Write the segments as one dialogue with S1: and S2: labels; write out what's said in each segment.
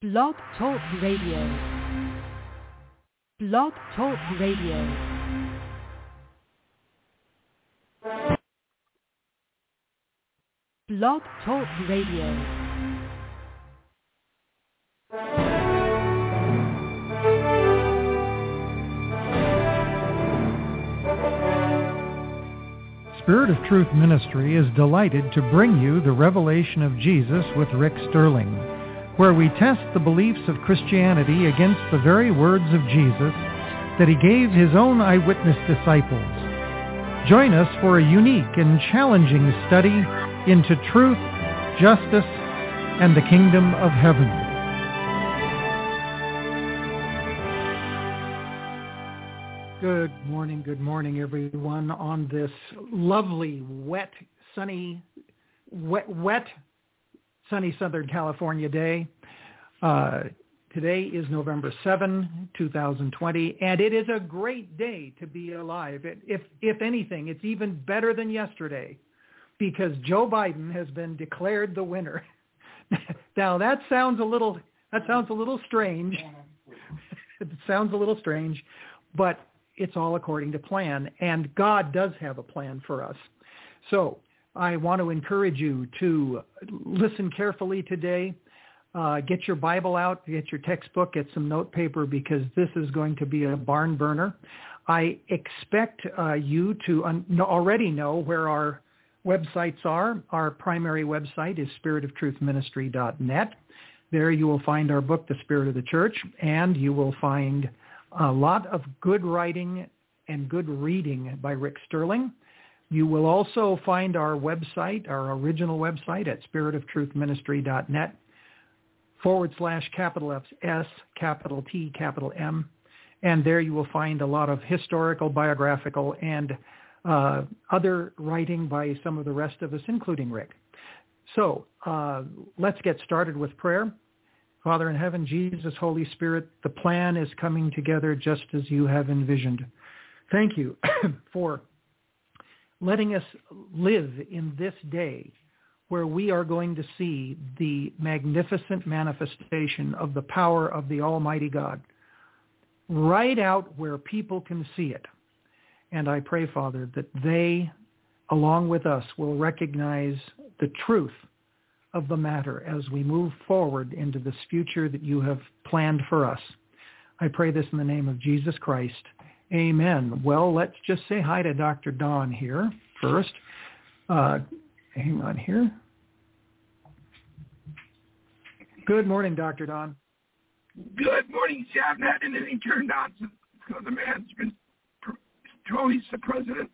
S1: Blog Talk Radio. Blog Talk Radio. Blog Talk Radio.
S2: Spirit of Truth Ministry is delighted to bring you the Revelation of Jesus with Rick Sterling, where we test the beliefs of Christianity against the very words of Jesus that he gave his own eyewitness disciples. Join us for a unique and challenging study into truth, justice, and the kingdom of heaven. Good morning, everyone, on this lovely, sunny Southern California day. Today is November 7, 2020, and it is a great day to be alive. If anything, it's even better than yesterday, because Joe Biden has been declared the winner. Now that sounds a little strange. It sounds a little strange, but it's all according to plan, and God does have a plan for us. So I want to encourage you to listen carefully today. Get your Bible out, get your textbook, get some note paper, because this is going to be a barn burner. I expect you to already know where our websites are. Our primary website is spiritoftruthministry.net. There you will find our book, The Spirit of the Church, and you will find a lot of good writing and good reading by Rick Sterling. You will also find our website, our original website, at spiritoftruthministry.net /S, capital T, capital M. And there you will find a lot of historical, biographical, and other writing by some of the rest of us, including Rick. So let's get started with prayer. Father in heaven, Jesus, Holy Spirit, the plan is coming together just as you have envisioned. Thank you for letting us live in this day where we are going to see the magnificent manifestation of the power of the Almighty God right out where people can see it. And I pray, Father, that they, along with us, will recognize the truth of the matter as we move forward into this future that you have planned for us. I pray this in the name of Jesus Christ. Amen. Well, let's just say hi to Dr. Don here first. Hang on here. Good morning, Dr. Don.
S3: Good morning, Sam. Not anything turned on, so the man's been told he's the president.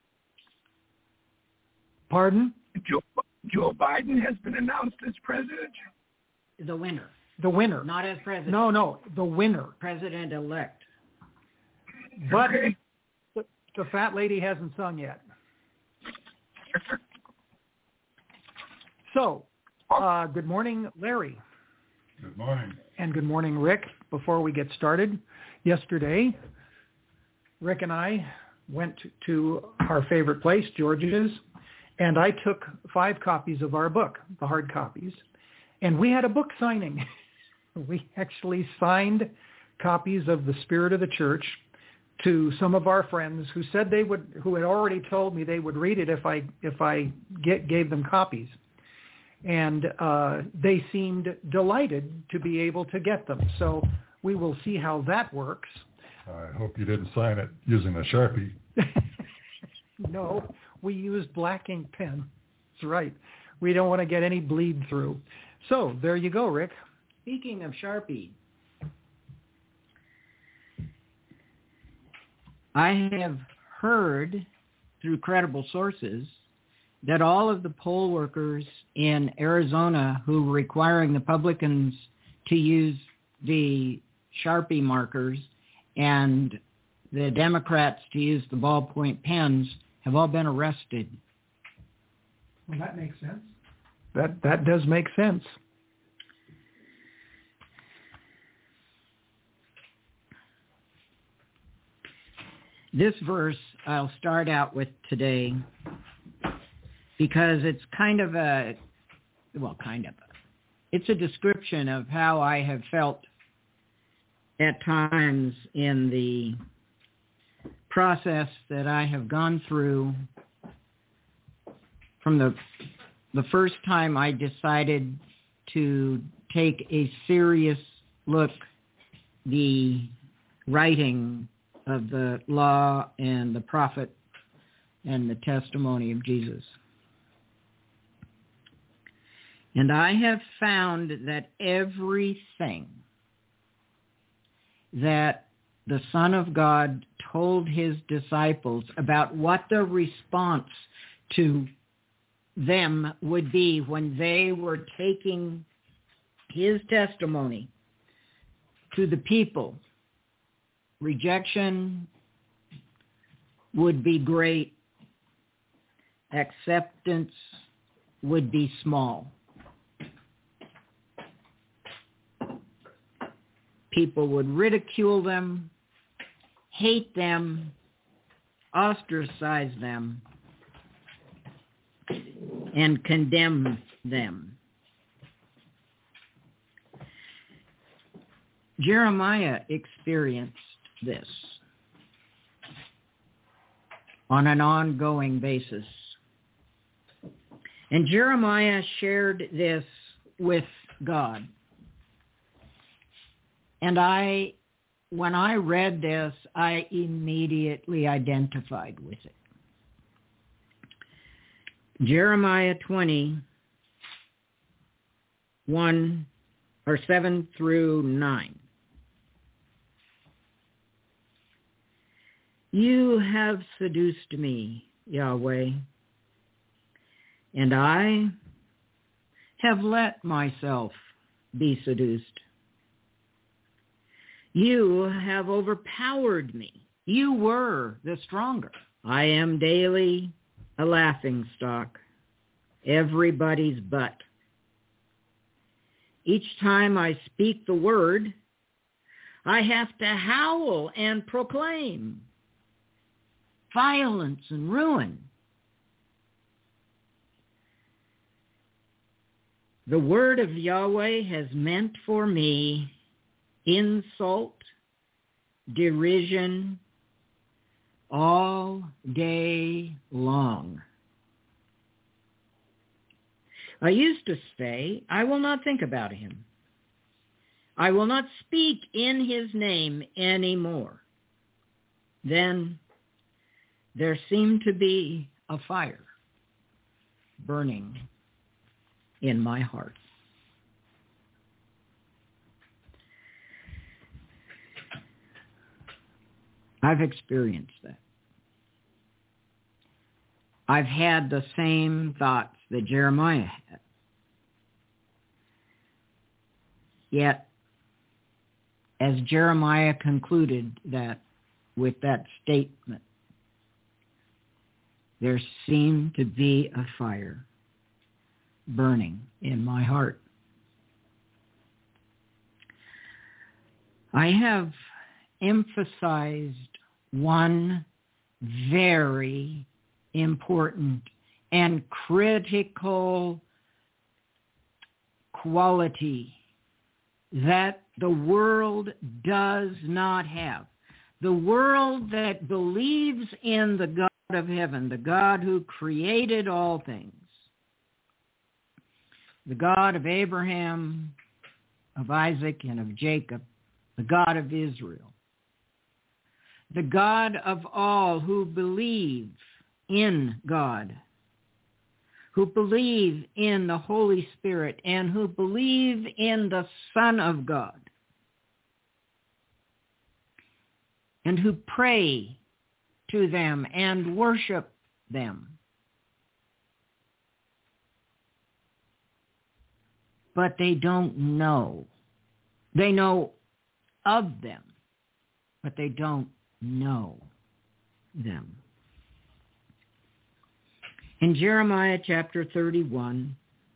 S2: Pardon?
S3: Joe Biden has been announced as president.
S4: The winner.
S2: The winner.
S4: Not as president.
S2: No, the winner.
S4: President-elect.
S2: But okay. The fat lady hasn't sung yet. So, good morning, Larry.
S5: Good morning.
S2: And good morning, Rick. Before we get started, yesterday, Rick and I went to our favorite place, George's, and I took 5 copies of our book, the hard copies, and we had a book signing. We actually signed copies of The Spirit of the Church to some of our friends who said who had already told me they would read it if I gave them copies. And they seemed delighted to be able to get them. So we will see how that works.
S5: I hope you didn't sign it using a Sharpie.
S2: No, we used black ink pen. That's right. We don't want to get any bleed through. So there you go, Rick.
S4: Speaking of Sharpie, I have heard through credible sources that all of the poll workers in Arizona who were requiring the Republicans to use the Sharpie markers and the Democrats to use the ballpoint pens have all been arrested.
S2: Well, that makes sense. That does make sense.
S4: This verse I'll start out with today because it's it's a description of how I have felt at times in the process that I have gone through from the first time I decided to take a serious look the writing of the law and the prophet and the testimony of Jesus. And I have found that everything that the Son of God told his disciples about what the response to them would be when they were taking his testimony to the people. Rejection would be great. Acceptance would be small. People would ridicule them, hate them, ostracize them, and condemn them. Jeremiah experienced this on an ongoing basis. And Jeremiah shared this with God. And when I read this, I immediately identified with it. Jeremiah 20, 7 through 9. You have seduced me, Yahweh, and I have let myself be seduced. You have overpowered me. You were the stronger. I am daily a laughingstock, everybody's butt. Each time I speak the word, I have to howl and proclaim violence and ruin. The word of Yahweh has meant for me insult, derision, all day long. I used to say, I will not think about him. I will not speak in his name anymore. Then there seemed to be a fire burning in my heart. I've experienced that. I've had the same thoughts that Jeremiah had. Yet, as Jeremiah concluded that with that statement, there seemed to be a fire burning in my heart. I have emphasized one very important and critical quality that the world does not have. The world that believes in the God of heaven, the God who created all things, the God of Abraham, of Isaac, and of Jacob, the God of Israel, the God of all who believe in God, who believe in the Holy Spirit, and who believe in the Son of God, and who pray to them and worship them. But they don't know. They know of them, but they don't know them. In Jeremiah chapter 31,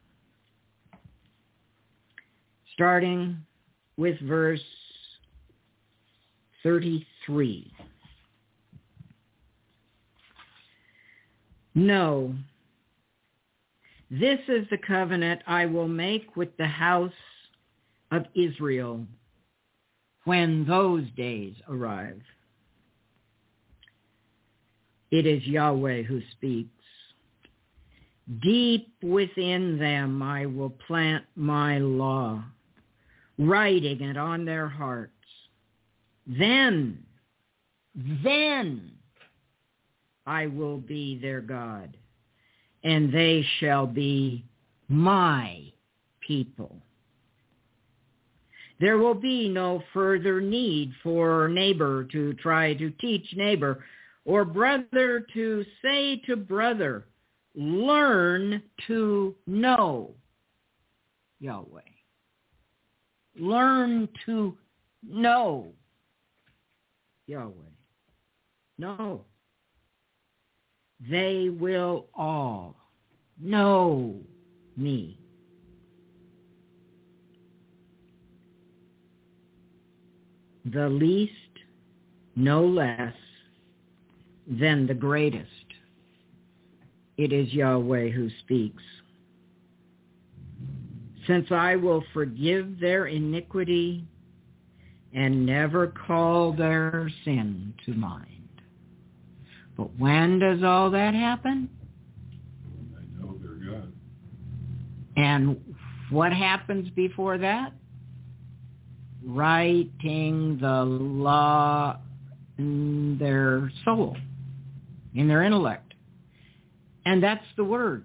S4: starting with verse 33. No, This is the covenant I will make with the house of Israel when those days arrive. It is Yahweh who speaks. Deep within them I will plant my law, writing it on their hearts. Then I will be their God, and they shall be my people. There will be no further need for neighbor to try to teach neighbor, or brother to say to brother, learn to know Yahweh. Learn to know Yahweh. No. They will all know me. The least no less than the greatest. It is Yahweh who speaks. Since I will forgive their iniquity and never call their sin to mind. But when does all that happen?
S5: I know they're God.
S4: And what happens before that? Writing the law in their soul, in their intellect. And that's the words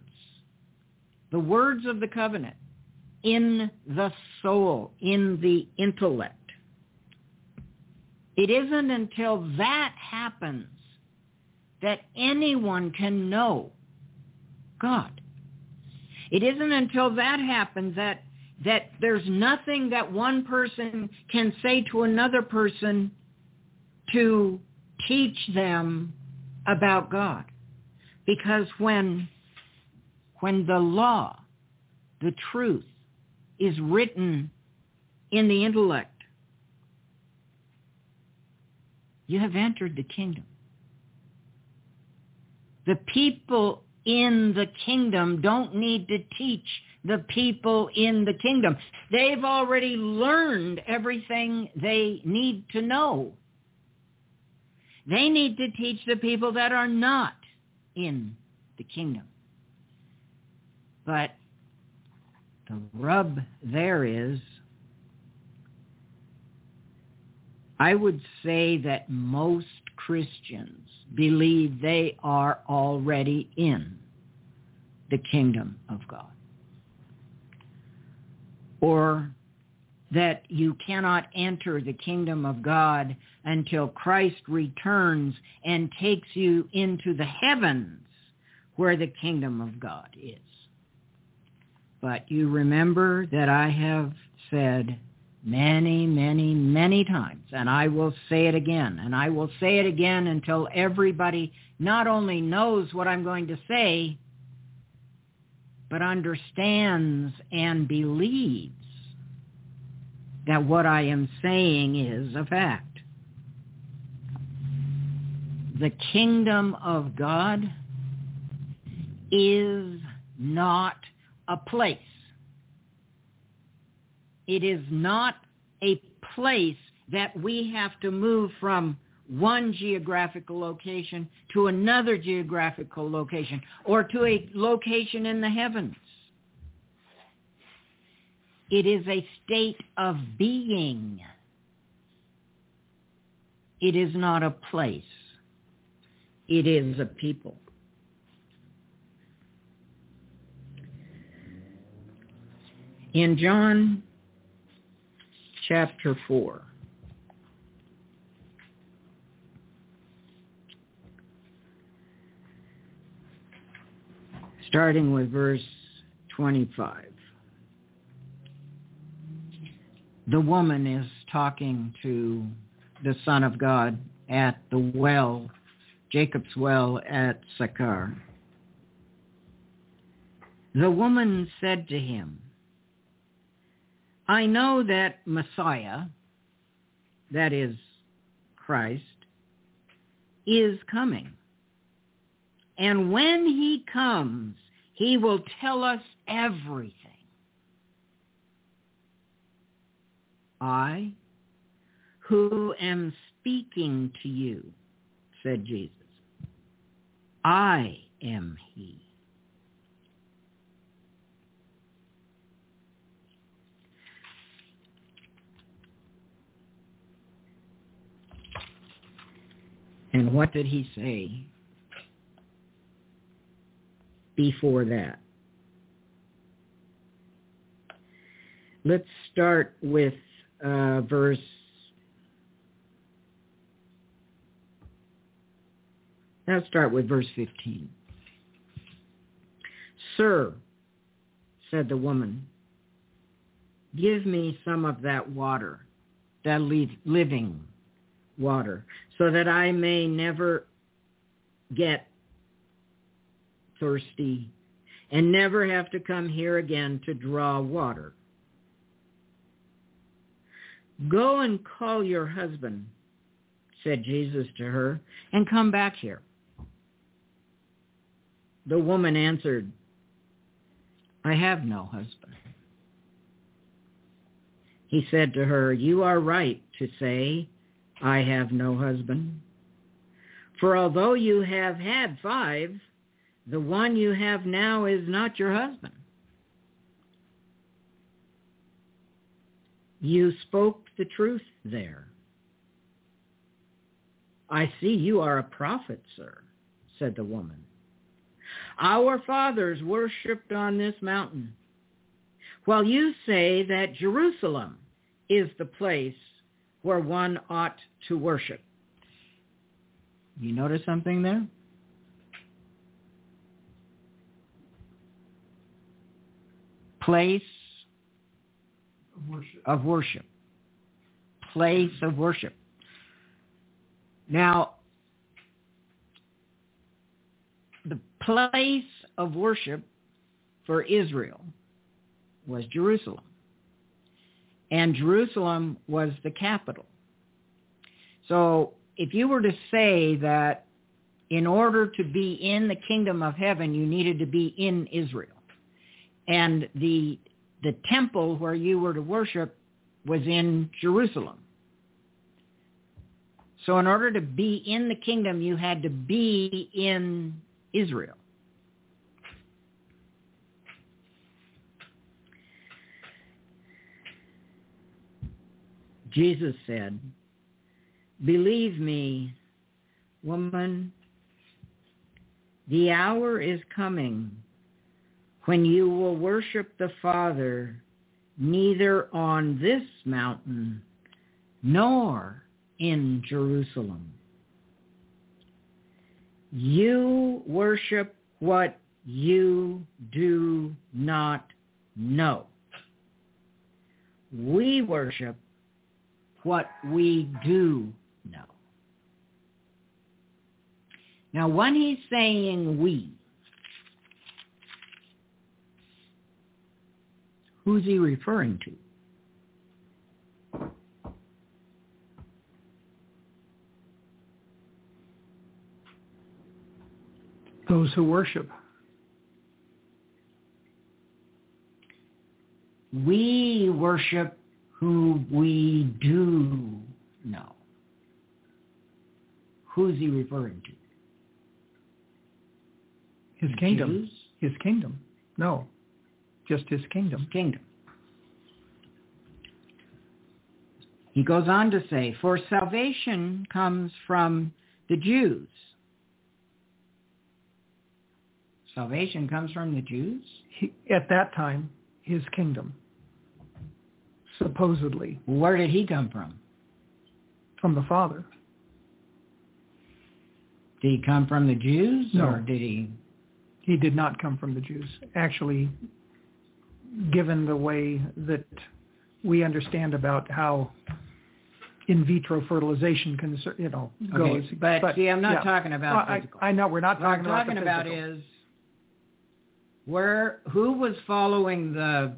S4: of the covenant, in the soul, in the intellect. It isn't until that happens that anyone can know God. It isn't until that happens that there's nothing that one person can say to another person to teach them about God. Because when the law, the truth, is written in the intellect, you have entered the kingdom. The people in the kingdom don't need to teach the people in the kingdom. They've already learned everything they need to know. They need to teach the people that are not in the kingdom. But the rub there is, I would say that most Christians believe they are already in the kingdom of God. Or that you cannot enter the kingdom of God until Christ returns and takes you into the heavens where the kingdom of God is. But you remember that I have said many, many, many times, and I will say it again, and I will say it again until everybody not only knows what I'm going to say, but understands and believes that what I am saying is a fact. The kingdom of God is not a place. It is not a place that we have to move from one geographical location to another geographical location or to a location in the heavens. It is a state of being. It is not a place. It is a people. In John chapter 4, starting with verse 25. The woman is talking to the Son of God at the well, Jacob's well at Sychar. The woman said to him, I know that Messiah, that is Christ, is coming. And when he comes, He will tell us everything. I, who am speaking to you, said Jesus. I am he. And what did he say before that? Let's start with verse 15. Sir, said the woman, give me some of that water, that living water, so that I may never get thirsty and never have to come here again to draw water. Go and call your husband, said Jesus to her, and come back here. The woman answered, I have no husband. He said to her, you are right to say, I have no husband. For although you have had 5, the one you have now is not your husband. You spoke the truth there. I see you are a prophet, sir, said the woman. Our fathers worshipped on this mountain, while you say that Jerusalem is the place where one ought to worship. You notice something there? Place of worship. Place of worship. Now, the place of worship for Israel was Jerusalem. And Jerusalem was the capital. So if you were to say that in order to be in the kingdom of heaven, you needed to be in Israel. And the temple where you were to worship was in Jerusalem. So in order to be in the kingdom, you had to be in Israel. Jesus said, believe me, woman, the hour is coming when you will worship the Father neither on this mountain nor in Jerusalem. You worship what you do not know. We worship what we do know. Now, when he's saying we, who's he referring to?
S2: Those who worship.
S4: We worship who we do know. Who's he referring to?
S2: His kingdom.
S4: Jews?
S2: His kingdom. No, just his kingdom.
S4: His kingdom. He goes on to say, for salvation comes from the Jews. Salvation comes from the Jews?
S2: At that time, his kingdom, supposedly.
S4: Where did he come from?
S2: From the Father.
S4: Did he come from the Jews?
S2: No.
S4: Or did he?
S2: He did not come from the Jews. Actually, given the way that we understand about how in vitro fertilization goes.
S4: Okay, but see, I'm not talking about physical.
S2: I know, we're not talking about
S4: What I'm talking about is who was following the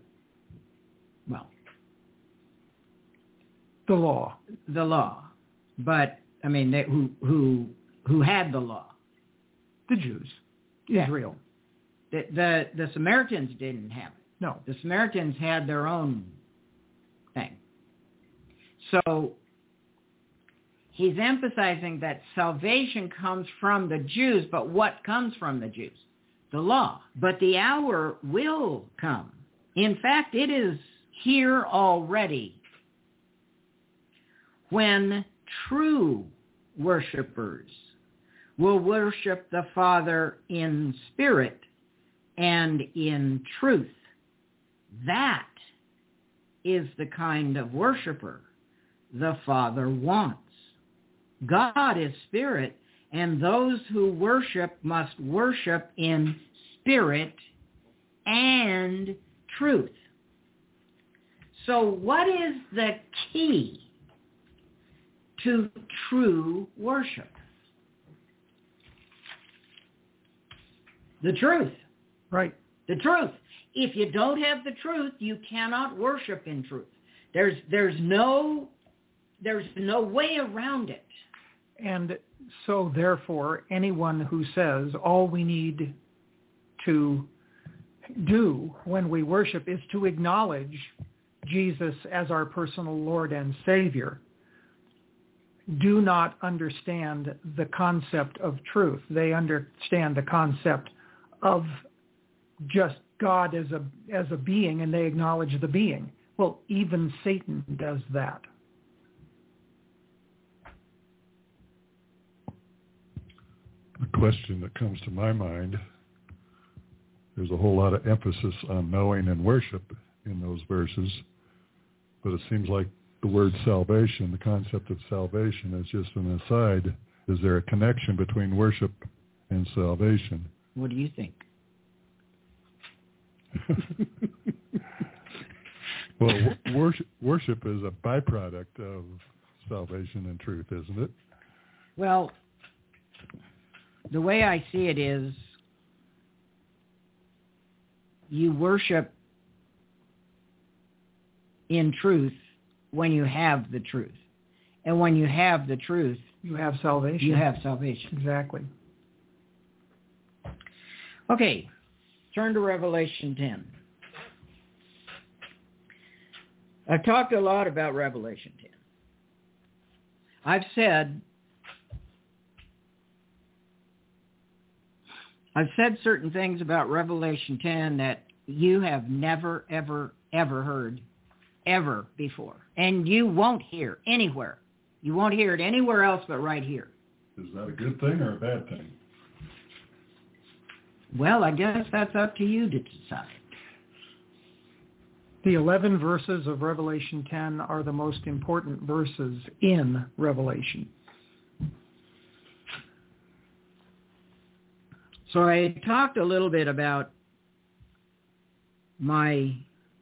S2: law.
S4: The law. But, I mean, who had the law?
S2: The Jews.
S4: Yeah.
S2: Israel.
S4: The Samaritans didn't have it.
S2: No.
S4: The Samaritans had their own thing. So he's emphasizing that salvation comes from the Jews, but what comes from the Jews? The law. But the hour will come. In fact, it is here already when true worshipers will worship the Father in spirit and in truth. That is the kind of worshiper the Father wants. God is spirit, and those who worship must worship in spirit and truth. So what is the key to true worship? The truth.
S2: Right.
S4: The truth. If you don't have the truth, you cannot worship in truth. There's no way around it.
S2: And so therefore, anyone who says all we need to do when we worship is to acknowledge Jesus as our personal Lord and Savior do not understand the concept of truth. They understand the concept of just God as a being, and they acknowledge the being. Well, even Satan does that.
S5: The question that comes to my mind, there's a whole lot of emphasis on knowing and worship in those verses, but it seems like the word salvation, the concept of salvation, is just an aside. Is there a connection between worship and salvation?
S4: What do you think?
S5: Well, worship is a byproduct of salvation and truth, isn't it?
S4: Well, the way I see it is you worship in truth when you have the truth. And when you have the truth,
S2: you have salvation.
S4: You have salvation.
S2: Exactly.
S4: Okay, turn to Revelation 10. I've talked a lot about Revelation 10. I've said certain things about Revelation 10 that you have never, ever, ever heard ever before. And you won't hear anywhere. You won't hear it anywhere else but right here.
S5: Is that a good thing or a bad thing?
S4: Well, I guess that's up to you to decide.
S2: The 11 verses of Revelation 10 are the most important verses in Revelation.
S4: So I talked a little bit about my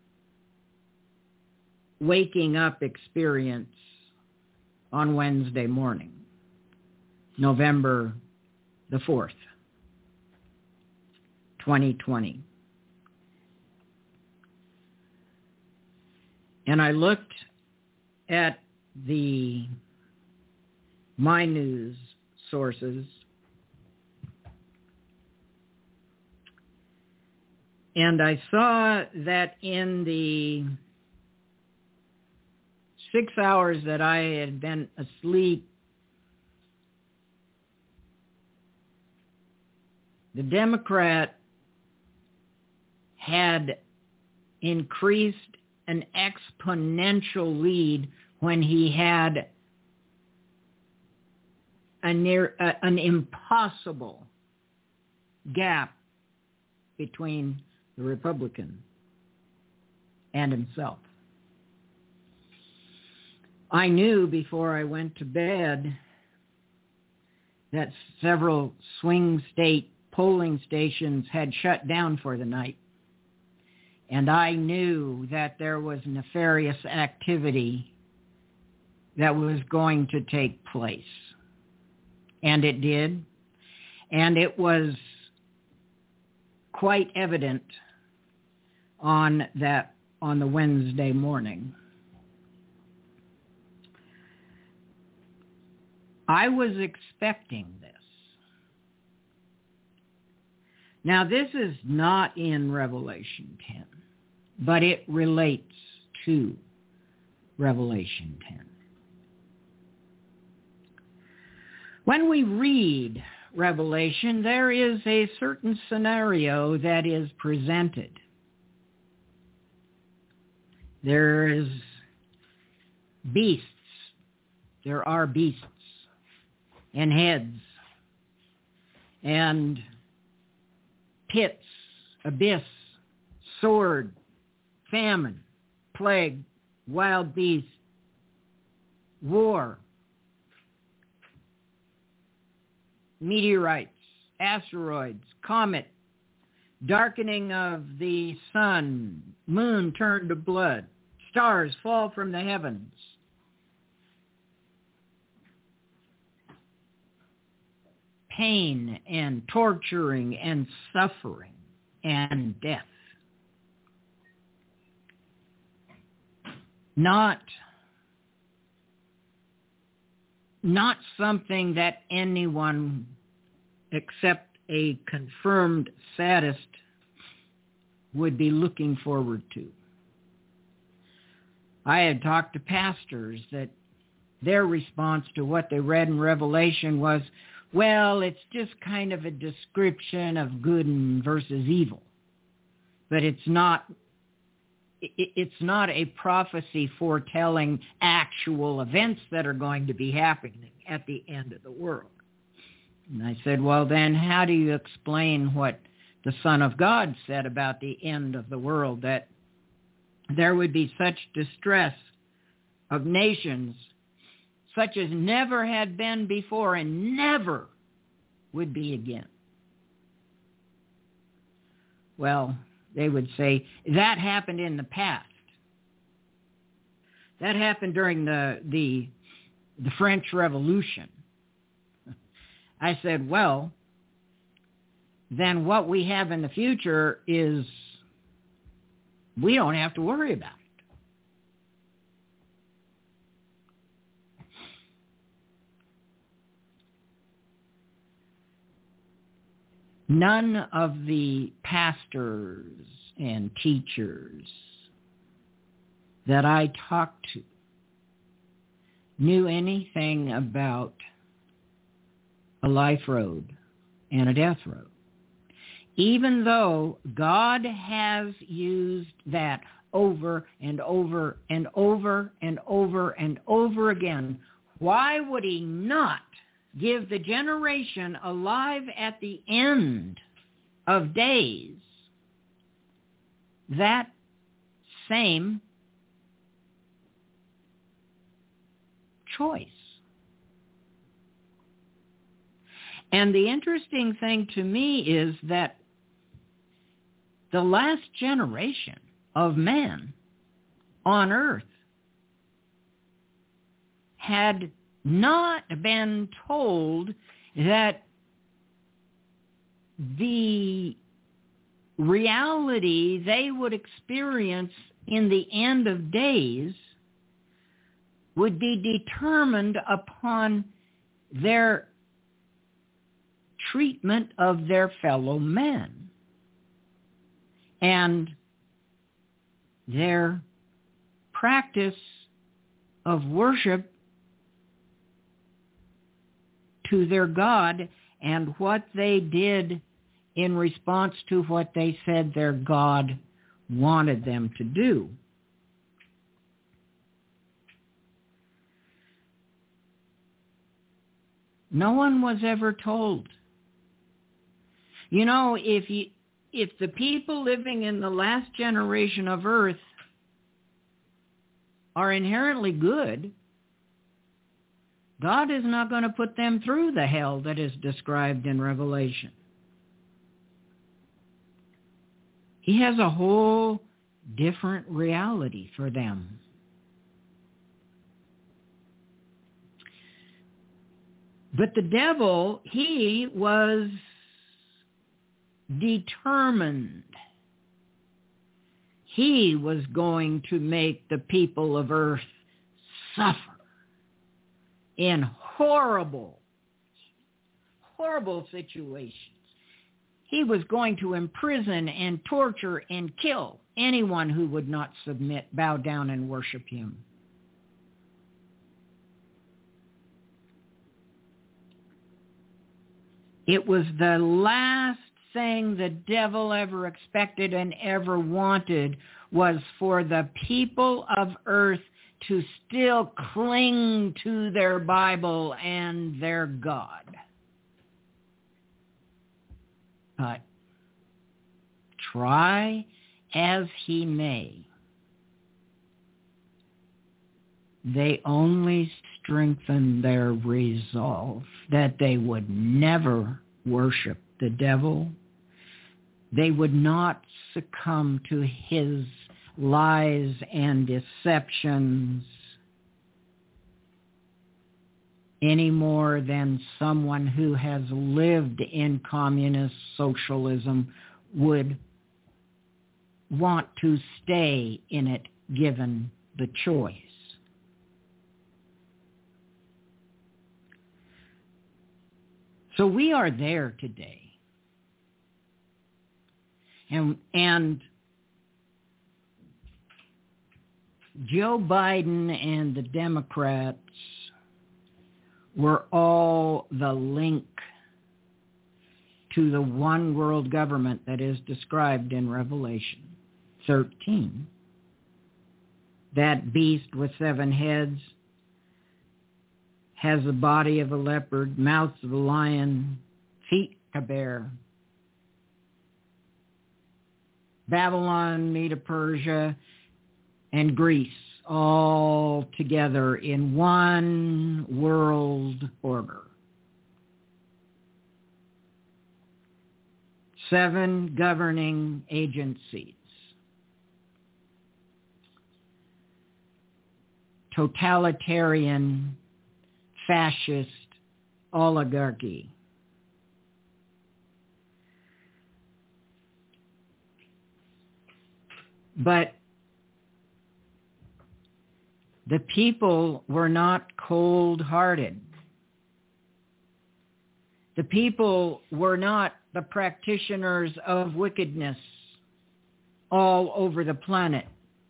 S4: waking up experience on Wednesday morning, November the 4th, 2020. And I looked at my news sources, and I saw that in the 6 hours that I had been asleep, the Democrat had increased an exponential lead when he had an impossible gap between the Republican and himself. I knew before I went to bed that several swing state polling stations had shut down for the night. And I knew that there was nefarious activity that was going to take place. And it did. And it was quite evident on the Wednesday morning. I was expecting this. Now, this is not in Revelation 10, but it relates to Revelation 10. When we read Revelation, there is a certain scenario that is presented. There is beasts. There are beasts and heads and pits, abyss, sword, famine, plague, wild beast, war, meteorites, asteroids, comet, darkening of the sun, moon turned to blood, stars fall from the heavens. Pain and torturing and suffering and death. Not something that anyone except a confirmed sadist would be looking forward to. I had talked to pastors that their response to what they read in Revelation was, well, it's just kind of a description of good versus evil. But it's not a prophecy foretelling actual events that are going to be happening at the end of the world. And I said, well, then how do you explain what the Son of God said about the end of the world, that there would be such distress of nations such as never had been before and never would be again? Well, they would say, that happened in the past. That happened during the French Revolution. I said, well, then what we have in the future is we don't have to worry about it. None of the pastors and teachers that I talked to knew anything about a life road and a death road, even though God has used that over and over and over and over and over again. Why would he not give the generation alive at the end of days that same choice? And the interesting thing to me is that the last generation of man on earth had not been told that the reality they would experience in the end of days would be determined upon their treatment of their fellow men and their practice of worship to their God and what they did in response to what they said their God wanted them to do. No one was ever told. You know, if the people living in the last generation of earth are inherently good, God is not going to put them through the hell that is described in Revelation. He has a whole different reality for them. But the devil, he was determined. He was going to make the people of earth suffer in horrible, horrible situations. he was going to imprison and torture and kill anyone who would not submit, bow down, and worship him. It was the last thing the devil ever expected and ever wanted, was for the people of earth to still cling to their Bible and their God. But try as he may, they only strengthened their resolve that they would never worship the devil. They would not succumb to his lies and deceptions any more than someone who has lived in communist socialism would want to stay in it given the choice. So we are there today. And Joe Biden and the Democrats were all the link to the one world government that is described in Revelation 13. That beast with 7 heads has the body of a leopard, mouth of a lion, feet of a bear. Babylon, Medo-Persia, and Greece all together in one world order. 7 governing agencies. Totalitarian, fascist oligarchy. But the people were not cold-hearted. The people were not the practitioners of wickedness all over the planet.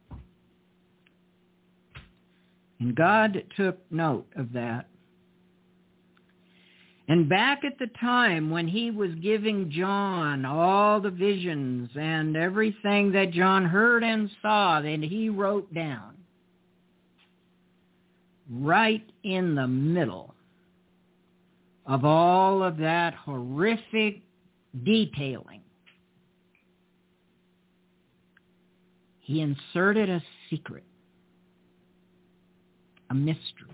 S4: And God took note of that. And back at the time when he was giving John all the visions and everything that John heard and saw that he wrote down, right in the middle of all of that horrific detailing, he inserted a secret, a mystery,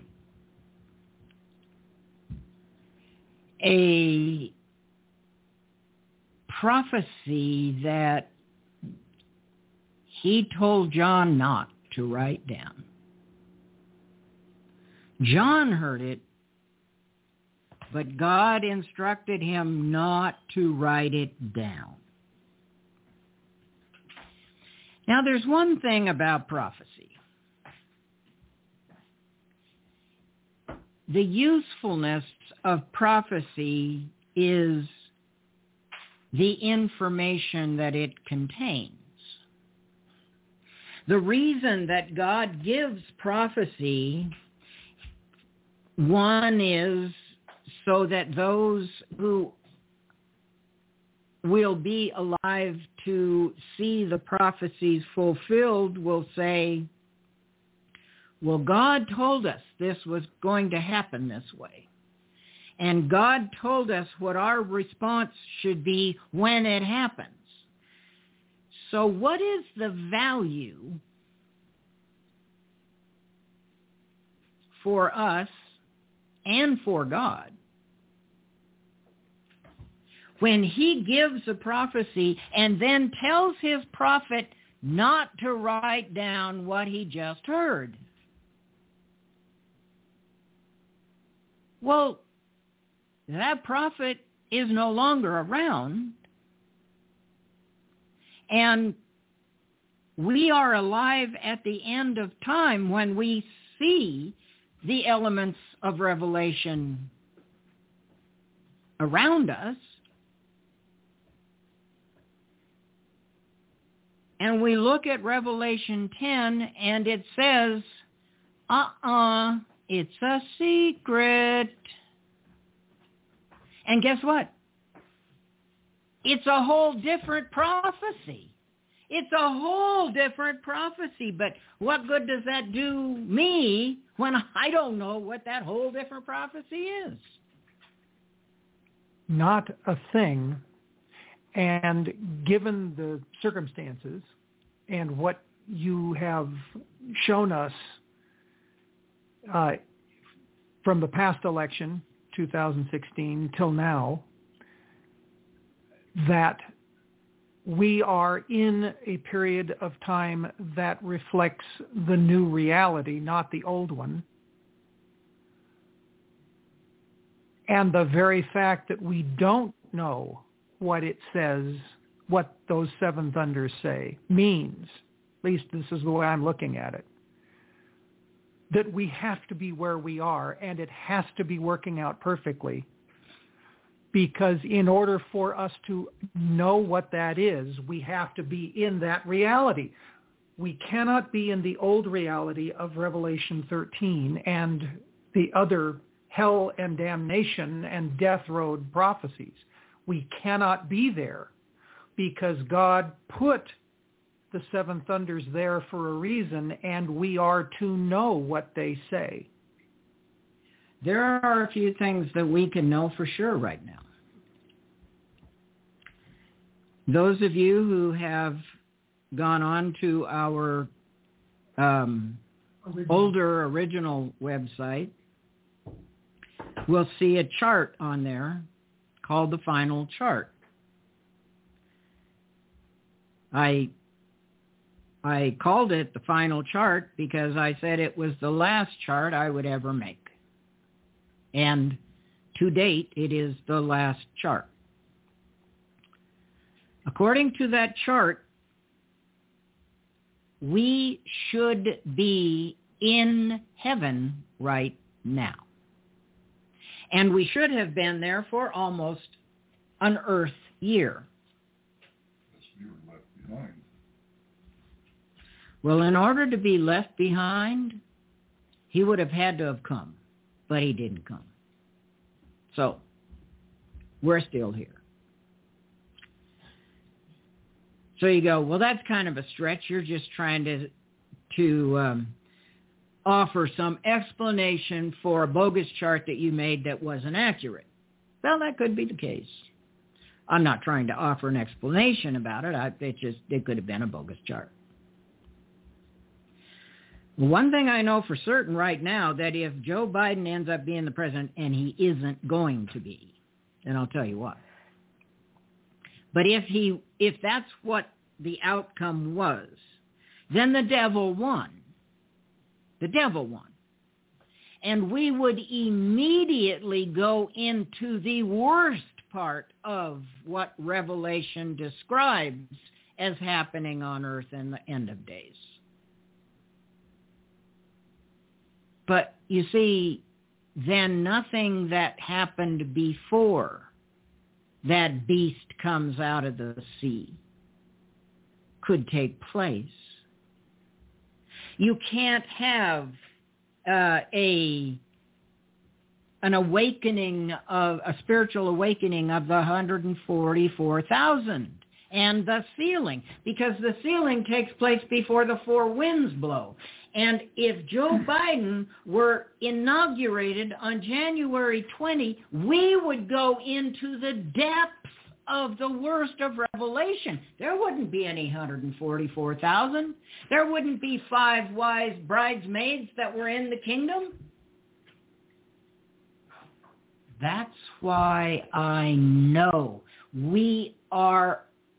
S4: a prophecy that he told John not to write down. John heard it, but God instructed him not to write it down. Now, there's one thing about prophecy. The usefulness of prophecy is the information that it contains. The reason that God gives prophecy, one is so that those who will be alive to see the prophecies fulfilled will say, well, God told us this was going to happen this way. And God told us what our response should be when it happens. So what is the value for us and for God when he gives a prophecy and then tells his prophet not to write down what he just heard? Well, that prophet is no longer around, and we are alive at the end of time when we see the elements of Revelation around us. And we look at Revelation 10, and it says, it's a secret. And guess what? It's a whole different prophecy. It's a whole different prophecy. But what good does that do me when I don't know what that whole different prophecy is?
S2: Not a thing. And given the circumstances and what you have shown us from the past election, 2016, till now, that we are in a period of time that reflects the new reality, not the old one. And the very fact that we don't know what it says, what those seven thunders say, means, at least this is the way I'm looking at it, that we have to be where we are, and it has to be working out perfectly. Because in order for us to know what that is, we have to be in that reality. We cannot be in the old reality of Revelation 13 and the other hell and damnation and death road prophecies. We cannot be there because God put the seven thunders there for a reason, and we are to know what they say.
S4: There are a few things that we can know for sure right now. Those of you who have gone on to our older original website will see a chart on there called the Final Chart. I called it the Final Chart because I said it was the last chart I would ever make. And to date, it is the last chart. According to that chart, we should be in heaven right now. And we should have been there for almost an Earth year.
S5: You were left behind.
S4: Well, in order to be left behind, he would have had to have come, but he didn't come. So, we're still here. So you go, well, that's kind of a stretch. You're just trying to offer some explanation for a bogus chart that you made that wasn't accurate. Well, that could be the case. I'm not trying to offer an explanation about it. It could have been a bogus chart. One thing I know for certain right now, that if Joe Biden ends up being the president, and he isn't going to be, then I'll tell you what. But if that's what the outcome was, then the devil won. The devil won. And we would immediately go into the worst part of what Revelation describes as happening on earth in the end of days. But you see, then nothing that happened before that beast comes out of the sea could take place. You can't have an awakening of a spiritual awakening of the 144,000 and the sealing, because the sealing takes place before the four winds blow. And if Joe Biden were inaugurated on January 20, we would go into the depths of the worst of Revelation. There wouldn't be any 144,000. There wouldn't be 5 wise bridesmaids that were in the kingdom. That's why I know we are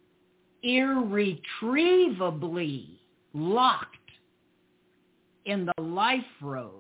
S4: irretrievably locked in the life road.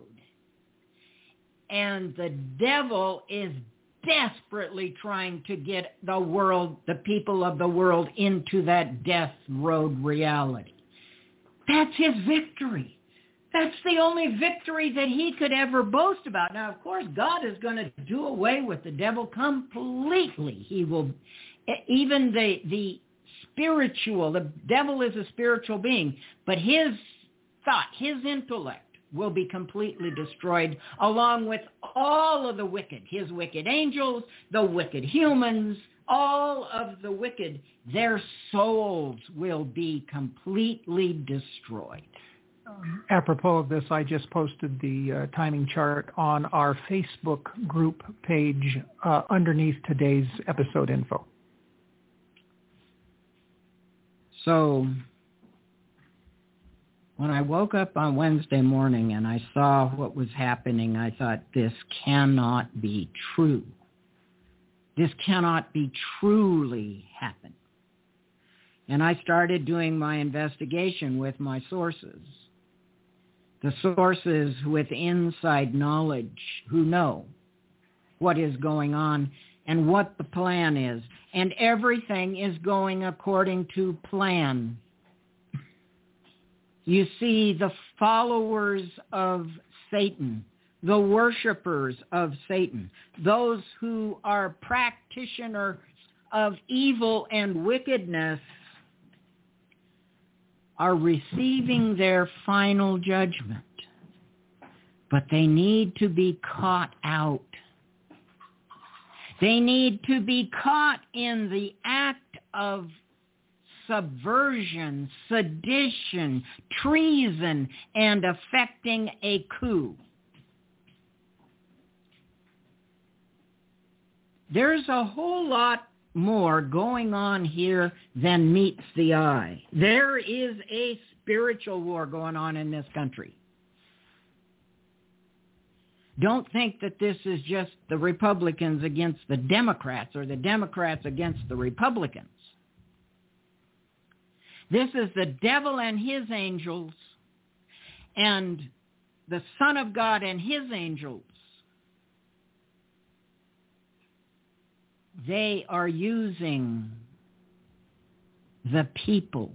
S4: And the devil is desperately trying to get the world, the people of the world, into that death road reality. That's his victory. That's the only victory that he could ever boast about. Now, of course, God is going to do away with the devil completely. He will, even the spiritual. The devil is a spiritual being, but his thought, his intellect will be completely destroyed along with all of the wicked, his wicked angels, the wicked humans, all of the wicked. Their souls will be completely destroyed.
S2: Apropos of this, I just posted the timing chart on our Facebook group page underneath today's episode info.
S4: So when I woke up on Wednesday morning and I saw what was happening, I thought, this cannot be true. This cannot be truly happening. And I started doing my investigation with my sources. The sources with inside knowledge who know what is going on and what the plan is. And everything is going according to plan. You see, the followers of Satan, the worshipers of Satan, those who are practitioners of evil and wickedness are receiving their final judgment. But they need to be caught out. They need to be caught in the act of subversion, sedition, treason, and effecting a coup. There's a whole lot more going on here than meets the eye. There is a spiritual war going on in this country. Don't think that this is just the Republicans against the Democrats or the Democrats against the Republicans. This is the devil and his angels and the Son of God and his angels. They are using the people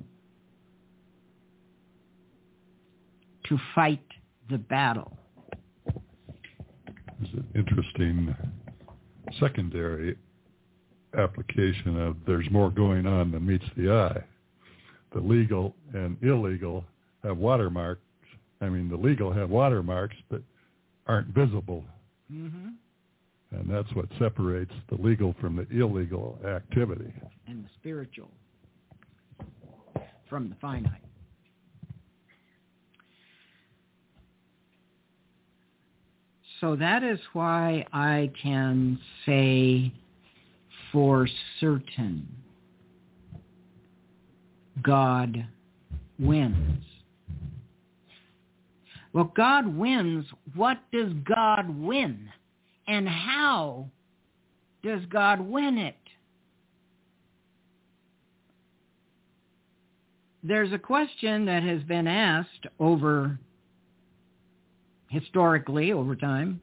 S4: to fight the battle.
S5: There's an interesting secondary application of there's more going on than meets the eye. The legal and illegal have watermarks. I mean, the legal have watermarks that aren't visible.
S4: Mm-hmm.
S5: And that's what separates the legal from the illegal activity.
S4: And the spiritual from the finite. So that is why I can say for certain God wins. Well, God wins. What does God win? And how does God win it? There's a question that has been asked historically over time.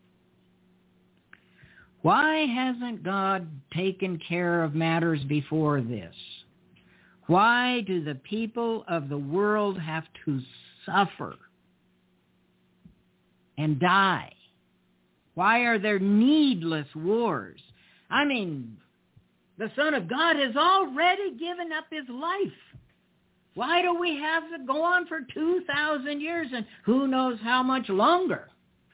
S4: Why hasn't God taken care of matters before this? Why do the people of the world have to suffer and die? Why are there needless wars? I mean, the Son of God has already given up his life. Why do we have to go on for 2,000 years and who knows how much longer?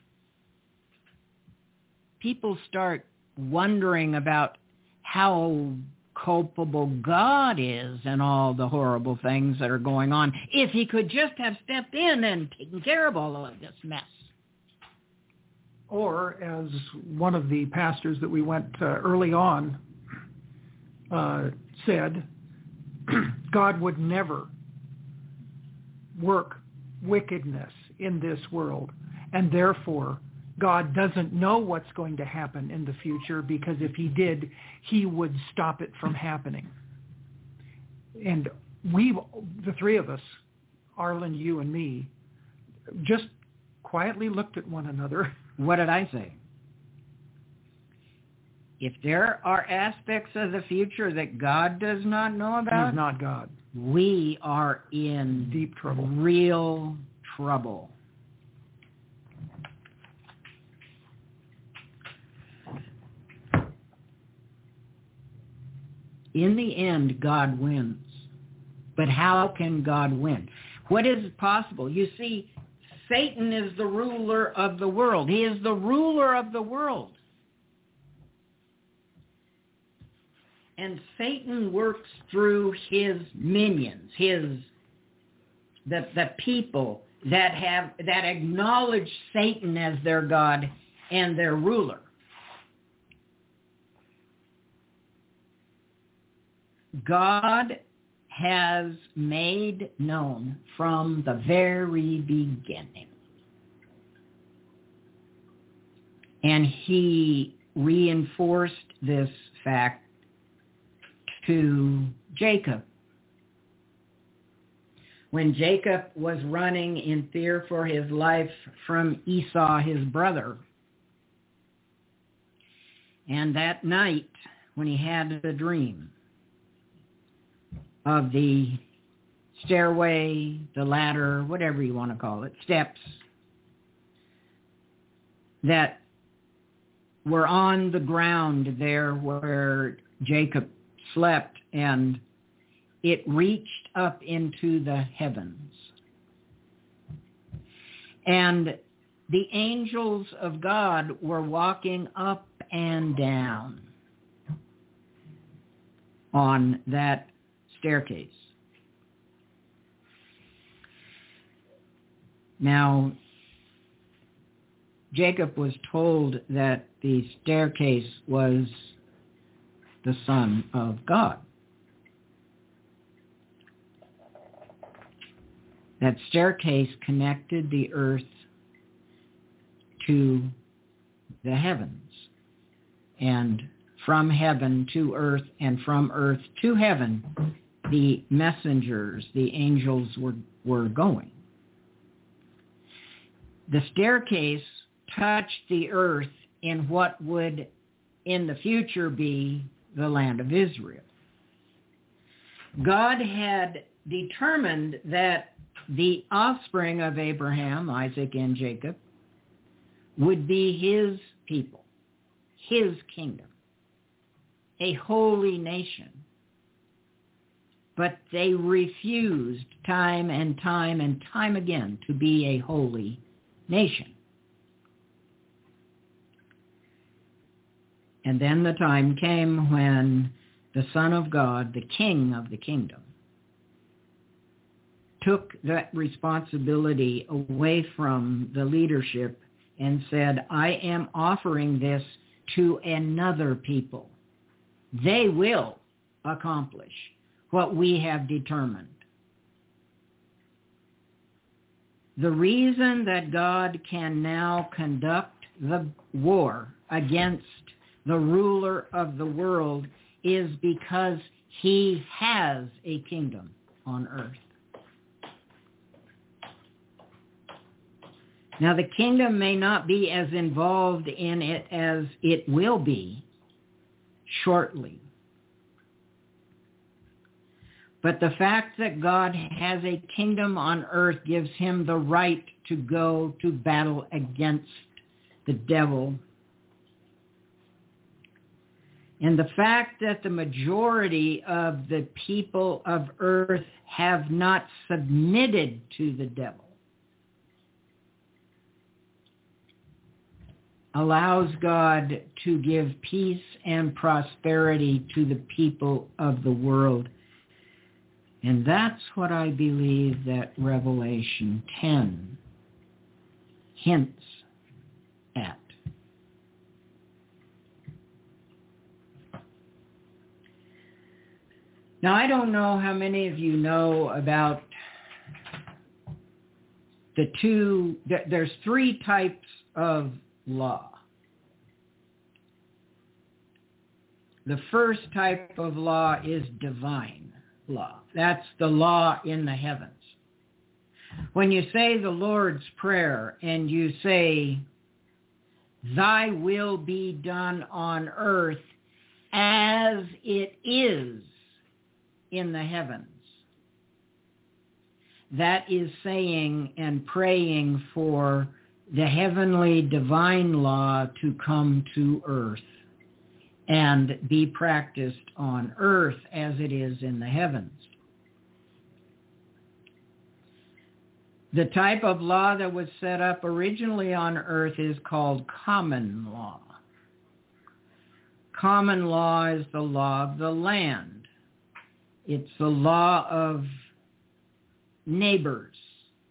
S4: People start wondering about how culpable God is and all the horrible things that are going on. If he could just have stepped in and taken care of all of this mess.
S2: Or, as one of the pastors that we went early on said, God would never work wickedness in this world, and therefore God doesn't know what's going to happen in the future, because if he did, he would stop it from happening. And we, the three of us, Arlen, you, and me, just quietly looked at one another.
S4: What did I say? If there are aspects of the future that God does not know about,
S2: he's not God.
S4: We are in
S2: deep trouble.
S4: Real trouble. in the end, God wins. But how can God win? What is possible? You see, Satan is the ruler of the world. He is the ruler of the world. And Satan works through his minions, the people that acknowledge Satan as their God and their ruler. God has made known from the very beginning. And he reinforced this fact to Jacob. When Jacob was running in fear for his life from Esau, his brother, and that night when he had the dream of the stairway, the ladder, whatever you want to call it, steps that were on the ground there where Jacob slept, and it reached up into the heavens. And the angels of God were walking up and down on that staircase. Now, Jacob was told that the staircase was the Son of God. That staircase connected the earth to the heavens, and from heaven to earth, and from earth to heaven, the messengers, the angels were going. The staircase touched the earth in what would in the future be the land of Israel. God had determined that the offspring of Abraham, Isaac, and Jacob would be his people, his kingdom, a holy nation. But they refused time and time and time again to be a holy nation. And then the time came when the Son of God, the King of the kingdom, took that responsibility away from the leadership and said, I am offering this to another people. They will accomplish what we have determined. The reason that God can now conduct the war against the ruler of the world is because he has a kingdom on earth. Now, the kingdom may not be as involved in it as it will be shortly. But the fact that God has a kingdom on earth gives him the right to go to battle against the devil. And the fact that the majority of the people of earth have not submitted to the devil allows God to give peace and prosperity to the people of the world. And that's what I believe that Revelation 10 hints at. Now, I don't know how many of you know about there's three types of law. The first type of law is divine law. That's the law in the heavens. When you say the Lord's Prayer and you say, thy will be done on earth as it is in the heavens, that is saying and praying for the heavenly divine law to come to earth and be practiced on earth as it is in the heavens. The type of law that was set up originally on earth is called common law. Common law is the law of the land. It's the law of neighbors.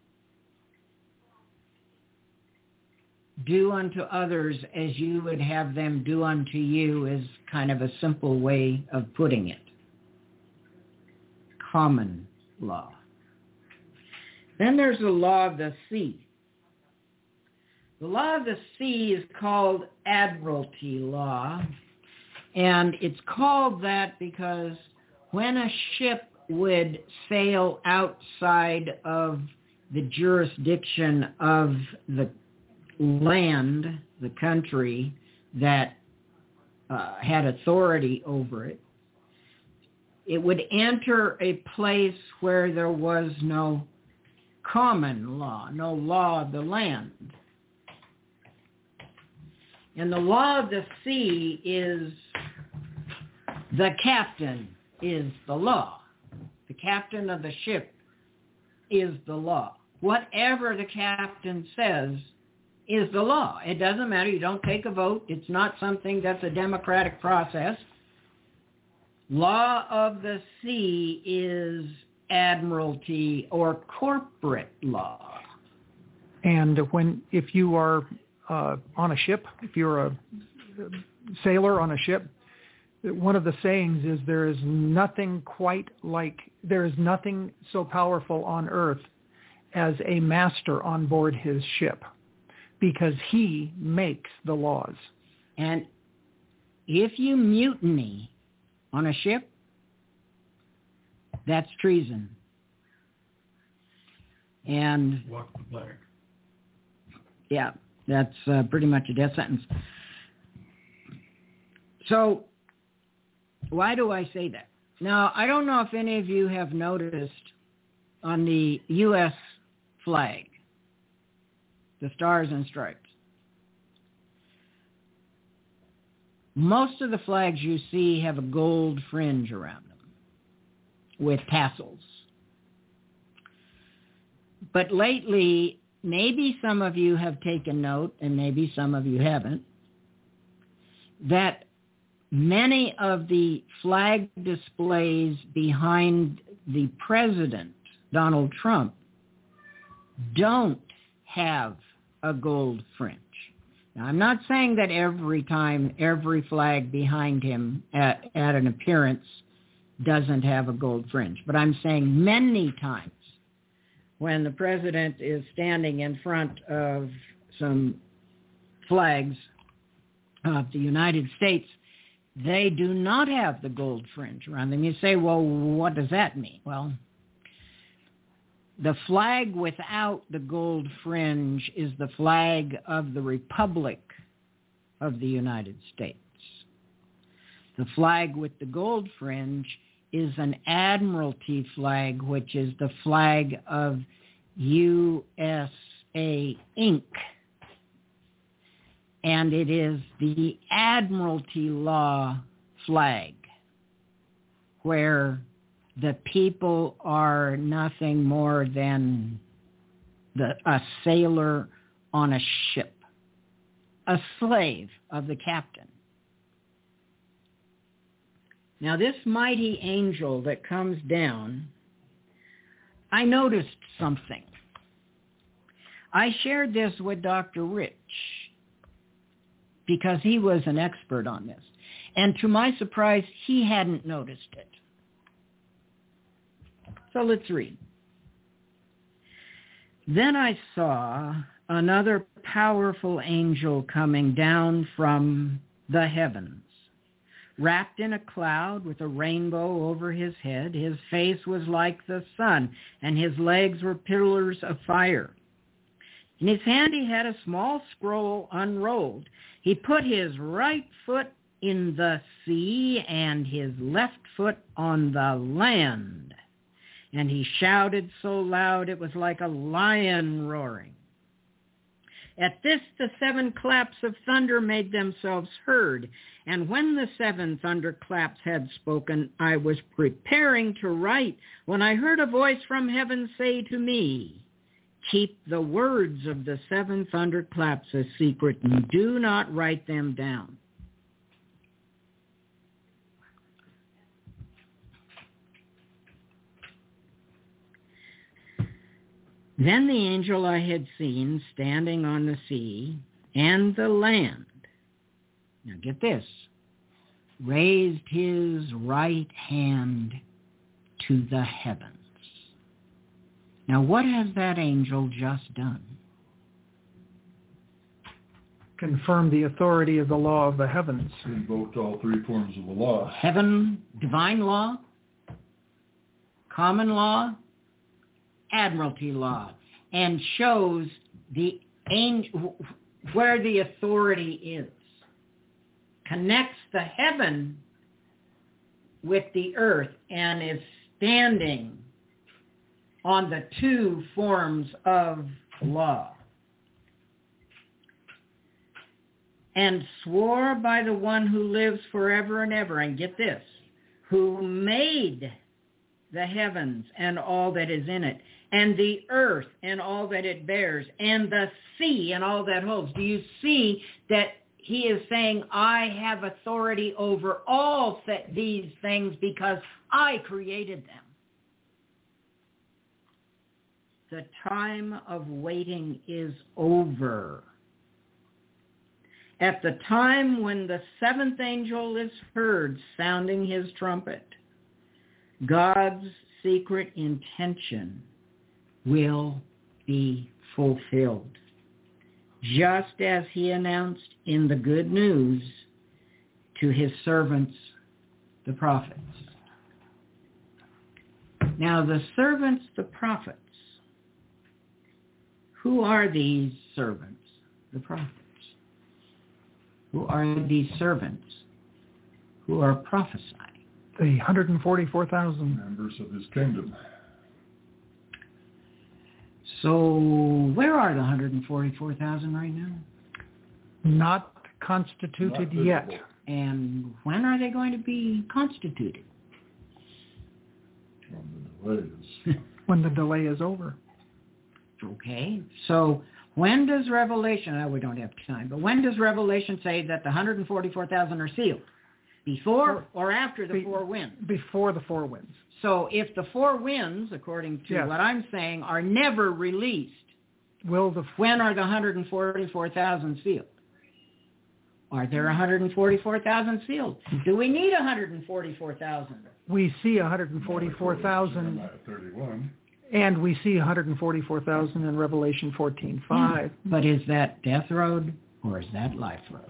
S4: Do unto others as you would have them do unto you is kind of a simple way of putting it. Common law. Then there's the law of the sea. The law of the sea is called admiralty law, and it's called that because when a ship would sail outside of the jurisdiction of the land, the country that had authority over it, it would enter a place where there was no common law, no law of the land. And the law of the sea is the captain is the law. The captain of the ship is the law. Whatever the captain says is the law. It doesn't matter. You don't take a vote. It's not something that's a democratic process. Law of the sea is admiralty or corporate law.
S2: And if you are on a ship, if you're a sailor on a ship, one of the sayings is there is nothing so powerful on earth as a master on board his ship, because he makes the laws.
S4: And if you mutiny on a ship, that's treason. And
S5: walk the plank.
S4: Yeah, that's pretty much a death sentence. So why do I say that? Now, I don't know if any of you have noticed on the U.S. flag, the stars and stripes. Most of the flags you see have a gold fringe around them with tassels. But lately, maybe some of you have taken note, and maybe some of you haven't, that many of the flag displays behind the president, Donald Trump, don't have a gold fringe. Now, I'm not saying that every time, every flag behind him at an appearance doesn't have a gold fringe, but I'm saying many times when the president is standing in front of some flags of the United States, they do not have the gold fringe around them. You say, well, what does that mean? Well, the flag without the gold fringe is the flag of the Republic of the United States. The flag with the gold fringe is an admiralty flag, which is the flag of USA Inc. And it is the admiralty law flag, where the people are nothing more than a sailor on a ship, a slave of the captain. Now, this mighty angel that comes down, I noticed something. I shared this with Dr. Rich because he was an expert on this. And to my surprise, he hadn't noticed it. So let's read. Then I saw another powerful angel coming down from the heavens, wrapped in a cloud with a rainbow over his head. His face was like the sun, and his legs were pillars of fire. In his hand he had a small scroll unrolled. He put his right foot in the sea and his left foot on the land. And he shouted so loud it was like a lion roaring. At this the 7 claps of thunder made themselves heard. And when the 7 thunderclaps had spoken, I was preparing to write, when I heard a voice from heaven say to me, keep the words of the 7 thunderclaps a secret, and do not write them down. Then the angel I had seen standing on the sea and the land, now get this, raised his right hand to the heavens. Now what has that angel just done?
S2: Confirm the authority of the law of the heavens.
S5: Invoked all 3 forms of the law.
S4: Heaven, divine law, common law, admiralty law, and shows the angel where the authority is. Connects the heaven with the earth and is standing on the 2 forms of law. And swore by the one who lives forever and ever, and get this, who made the heavens and all that is in it, and the earth and all that it bears, and the sea and all that holds. Do you see that he is saying, I have authority over all these things because I created them? The time of waiting is over. At the time when the 7th angel is heard sounding his trumpet, God's secret intention will be fulfilled, just as he announced in the good news to his servants, the prophets. Now, the servants, the prophets, who are these servants, the prophets? Who are these servants who are prophesying?
S2: The 144,000
S5: members of his kingdom.
S4: So where are the 144,000 right now?
S2: Not constituted yet.
S4: And when are they going to be constituted?
S2: When the delay is over.
S4: Okay. So when does Revelation, we don't have time, but when does Revelation say that the 144,000 are sealed? Before or after the 4 winds?
S2: Before the 4 winds.
S4: So if the 4 winds, according to what I'm saying, are never released, when are the 144,000 sealed? Are there 144,000 sealed? Do we need 144,000?
S2: We see 144,000.
S5: 31.
S2: And we see 144,000 in Revelation 14:5.
S4: Yeah. But is that death road or is that life road?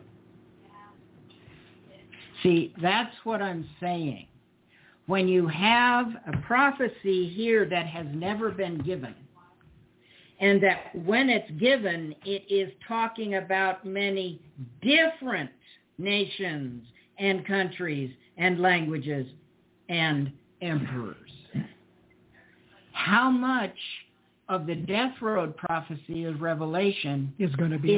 S4: See, that's what I'm saying. When you have a prophecy here that has never been given, and that when it's given, it is talking about many different nations and countries and languages and emperors. How much of the death road prophecy of Revelation
S2: is going to be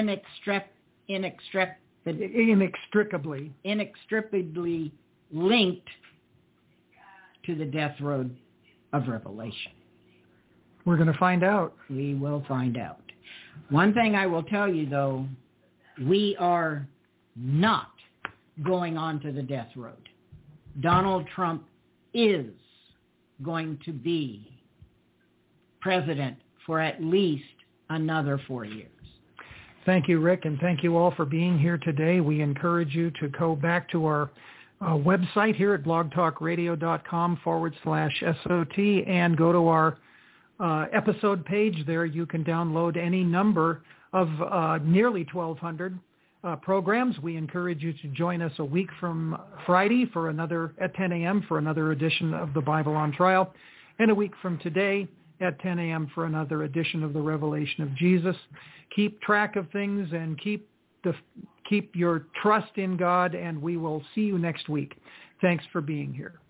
S4: inextricably linked to the death road of Revelation?
S2: We're going to find out.
S4: We will find out. One thing I will tell you, though, we are not going on to the death road. Donald Trump is going to be president for at least another 4 years.
S2: Thank you, Rick, and thank you all for being here today. We encourage you to go back to our website here at blogtalkradio.com/SOT and go to our episode page. There you can download any number of nearly 1,200 programs. We encourage you to join us a week from Friday for another at 10 a.m. for another edition of the Bible on Trial, and a week from today at 10 a.m. for another edition of the Revelation of Jesus. Keep track of things and keep your trust in God, and we will see you next week. Thanks for being here.